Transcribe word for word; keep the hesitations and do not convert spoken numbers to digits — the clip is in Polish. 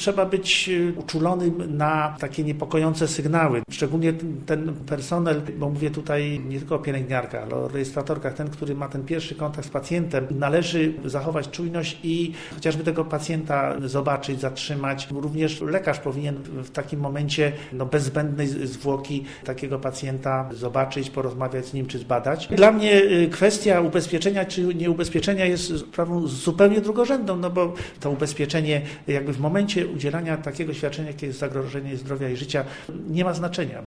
trzeba być uczulonym na takie niepokojące sygnały. Szczególnie ten personel, bo mówię tutaj nie tylko o pielęgniarkach, ale o rejestratorkach, ten, który ma ten pierwszy kontakt z pacjentem, należy zachować czujność i chociażby tego pacjenta zobaczyć, zatrzymać. Również lekarz powinien w takim momencie no, bez zbędnej zwłoki takiego pacjenta zobaczyć, porozmawiać z nim czy zbadać. Dla mnie kwestia ubezpieczenia czy nieubezpieczenia jest sprawą zupełnie drugorzędną, no bo to ubezpieczenie jakby w momencie udzielania takiego świadczenia, jakie jest zagrożenie zdrowia i życia, nie ma znaczenia.